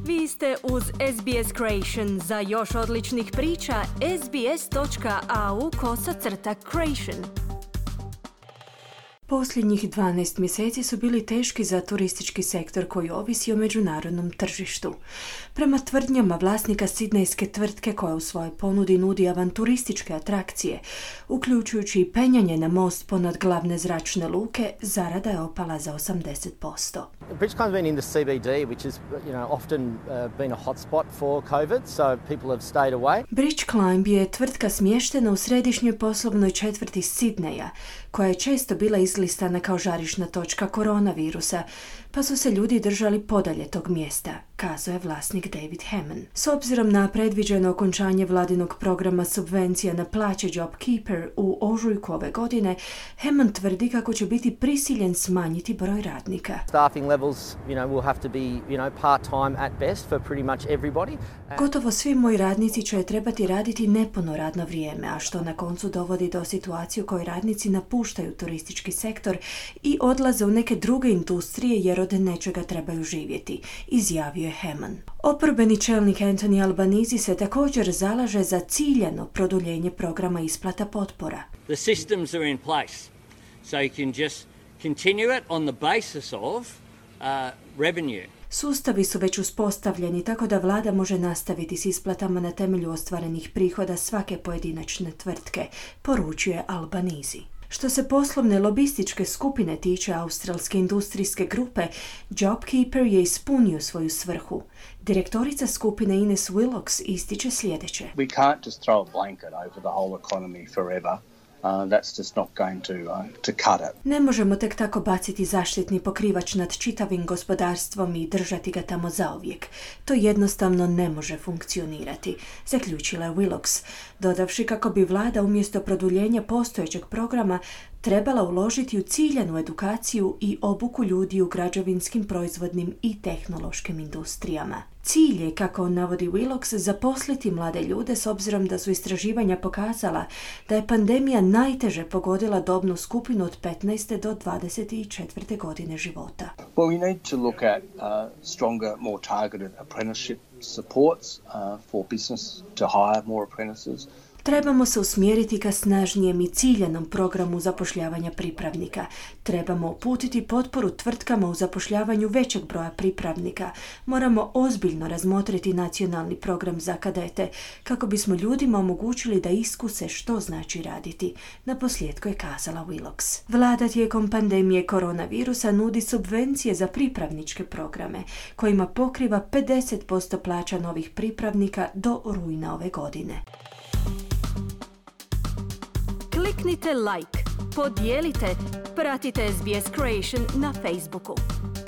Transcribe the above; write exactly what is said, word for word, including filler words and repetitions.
Vi ste uz S B S Creation. Za još odličnih priča, sbs.au kosacrta creation. Posljednjih dvanaest mjeseci su bili teški za turistički sektor koji ovisi o međunarodnom tržištu. Prema tvrdnjama vlasnika sidnejske tvrtke koja u svojoj ponudi nudi avanturističke atrakcije, uključujući i penjanje na most ponad glavne zračne luke, zarada je opala za osamdeset posto. Bridge Climb's been in the C B D, which has, you know, often uh, been a hotspot for COVID, so people have stayed away. Bridge Climb je tvrtka smještena u središnjoj poslovnoj četvrti Sidneja, koja je često bila izlistana kao žarišna točka koronavirusa, pa su se ljudi držali podalje tog mjesta, kazao je vlasnik David Hammond. S obzirom na predviđeno okončanje vladinog programa subvencija na plaće JobKeeper u ožujku ove godine, Hammond tvrdi kako će biti prisiljen smanjiti broj radnika. Staffing levels, you know, will have to be, you know, part-time at best for pretty much everybody. Gotovo svi moji radnici će trebati raditi nepuno radno vrijeme, a što na koncu dovodi do situacije u kojoj radnici napuštaju turistički sektor i odlaze u neke druge industrije jer od nečega trebaju živjeti, izjavio je Hammond. Oporbeni čelnik Anthony Albanese se također zalaže za ciljano produljenje programa isplata potpora. The systems are in place, so you can just continue it on the basis of uh, revenue. Sustavi su već uspostavljeni tako da vlada može nastaviti s isplatama na temelju ostvarenih prihoda svake pojedinačne tvrtke, poručuje Albanese. Što se poslovne lobističke skupine tiče australske industrijske grupe, JobKeeper je ispunio svoju svrhu. Direktorica skupine Ines Willox ističe sljedeće. We can't just throw a blanket over the whole economy forever. Uh, that's just not going to, uh, to cut it. Ne možemo tek tako baciti zaštitni pokrivač nad čitavim gospodarstvom i držati ga tamo zauvijek. To jednostavno ne može funkcionirati, zaključila je Willox, dodavši kako bi vlada umjesto produljenja postojećeg programa trebala uložiti u ciljanu edukaciju i obuku ljudi u građevinskim, proizvodnim i tehnološkim industrijama. Cilj je, kako navodi Willox, zaposliti mlade ljude s obzirom da su istraživanja pokazala da je pandemija najteže pogodila dobnu skupinu od petnaeste do dvadeset četvrte godine života. Well, we need to look at uh, stronger, more targeted apprenticeship supports uh, for business to hire more apprentices. Trebamo se usmjeriti ka snažnijem i ciljanom programu zapošljavanja pripravnika. Trebamo uputiti potporu tvrtkama u zapošljavanju većeg broja pripravnika. Moramo ozbiljno razmotriti nacionalni program za kadete kako bismo ljudima omogućili da iskuse što znači raditi, naposljetku je kazala Willox. Vlada tijekom pandemije koronavirusa nudi subvencije za pripravničke programe, kojima pokriva pedeset posto plaća novih pripravnika do rujna ove godine. Kliknite like, podijelite, pratite S B S Creation na Facebooku.